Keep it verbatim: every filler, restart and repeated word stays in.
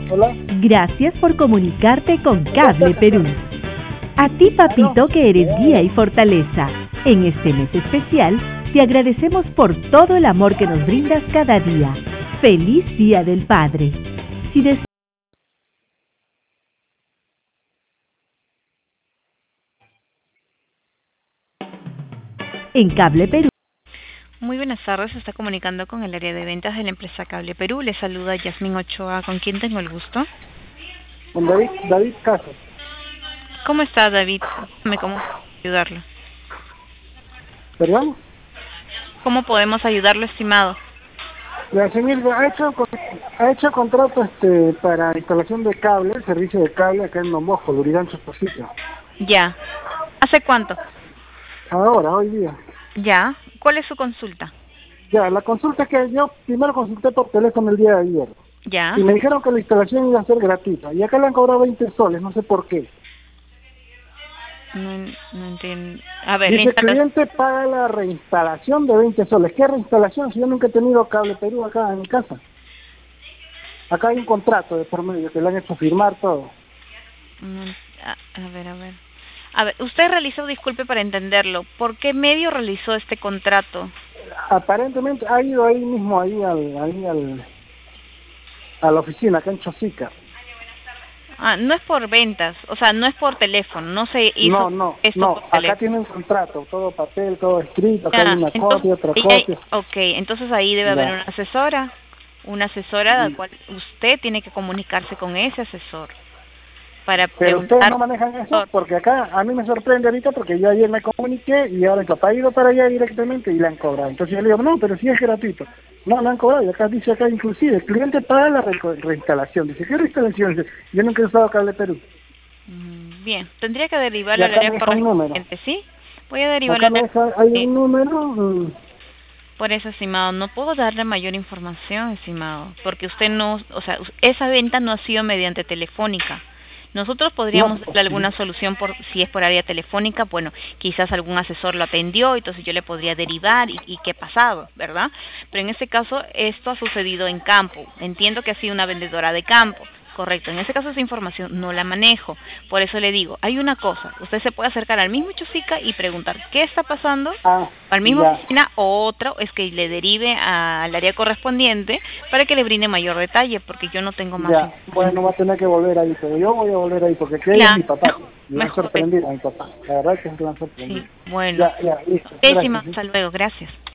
Hola. Gracias por comunicarte con Cable Perú. A ti, papito, que eres guía y fortaleza. En este mes especial, te agradecemos por todo el amor que nos brindas cada día. ¡Feliz Día del Padre! Si des- En Cable Perú. Muy buenas tardes, se está comunicando con el área de ventas de la empresa Cable Perú. Le saluda Yasmín Ochoa, ¿con quién tengo el gusto? Con David, David Casas. ¿Cómo está, David? Dígame cómo ayudarlo. ¿Perdón? ¿Cómo podemos ayudarlo, estimado? Yasmín ha hecho ha hecho contrato este para instalación de cable, servicio de cable acá en Nomosco, Lurigancho, Posición. Ya. ¿Hace cuánto? Ahora, hoy día. Ya. ¿Cuál es su consulta? Ya, la consulta es que yo primero consulté por teléfono el día de ayer. Ya. Y me dijeron que la instalación iba a ser gratuita. Y acá le han cobrado veinte soles, no sé por qué. No, no entiendo. A ver, Dice, el instala... cliente paga la reinstalación de veinte soles. ¿Qué reinstalación? Si yo nunca he tenido Cable Perú acá en mi casa. Acá hay un contrato de por medio que le han hecho firmar todo. Mm, A, a ver, a ver. A ver, usted realizó, disculpe para entenderlo, ¿por qué medio realizó este contrato? Aparentemente ha ido ahí mismo, ahí al, ahí al, a la oficina, acá en Chosica. Ah, no es por ventas, o sea, no es por teléfono, no se hizo No, no, esto no, por acá teléfono. tiene un contrato, todo papel, todo escrito, acá hay Ah, una entonces, copia, otra ahí hay- copia. ok, entonces ahí debe haber Ya. una asesora, una asesora a la cual usted tiene que comunicarse con ese asesor para Pero ustedes preguntar. no manejan eso, porque acá a mí me sorprende ahorita porque yo ayer me comuniqué y ahora el papá ha ido para allá directamente y le han cobrado. Entonces yo le digo, no, pero sí es gratuito. No, no han cobrado, y acá dice acá inclusive, el cliente paga la re reinstalación. Dice, ¿qué reinstalación? Dice, yo nunca he usado Cable Perú. Mm, Bien, tendría que Y derivarlo al acá me área deja un número. correspondiente, ¿sí? Voy a derivarlo Acá al me área. deja, hay Sí. un número. mm, Por eso, estimado, no puedo darle mayor información, estimado, porque usted no, o sea, esa venta no ha sido mediante telefónica. Nosotros podríamos No, darle alguna solución por si es por área telefónica, bueno, quizás algún asesor lo atendió, entonces yo le podría derivar y, y qué ha pasado, ¿verdad? Pero en este caso esto ha sucedido en campo. Entiendo que ha sido una vendedora de campo. Correcto, en ese caso esa información no la manejo, por eso le digo, hay una cosa, usted se puede acercar al mismo Chosica y preguntar qué está pasando, ah, al mismo ya. oficina, o otro es que le derive al área correspondiente para que le brinde mayor detalle, porque yo no tengo más Ya, información. bueno, va a tener que volver ahí, pero yo voy a volver ahí porque que ella es Claro, mi papá. Me han mejor, sorprendido a mi papá. La verdad que me han sorprendido. sí, bueno, Ya, ya, listo. décima, Gracias. ¿Sí? hasta luego, gracias.